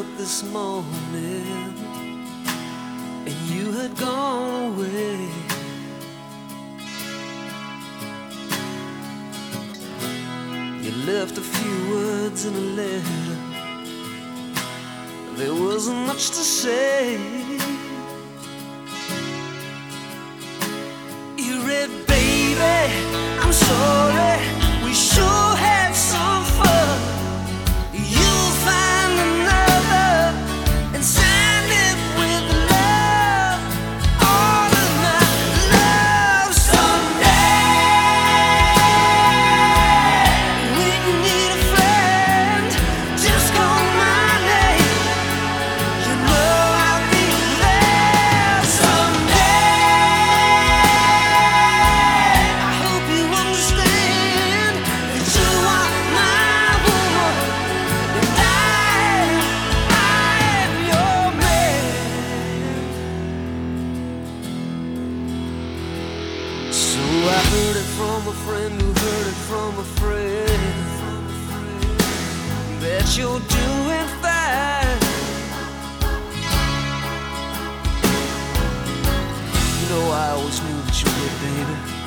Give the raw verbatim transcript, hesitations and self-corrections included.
up this morning and you had gone away. You left a few words in a letter. There wasn't much to say. You read, baby, I'm sorry, we sure had some fun. You'll find another and sign it with love. All of my love. Someday when you need a friend, just call my name. You know I'll be there someday. I hope you understand that you are my woman and I, I am your man. So I heard it from a friend who heard it from a friend that you're doing fine. You know I always knew that you would, baby.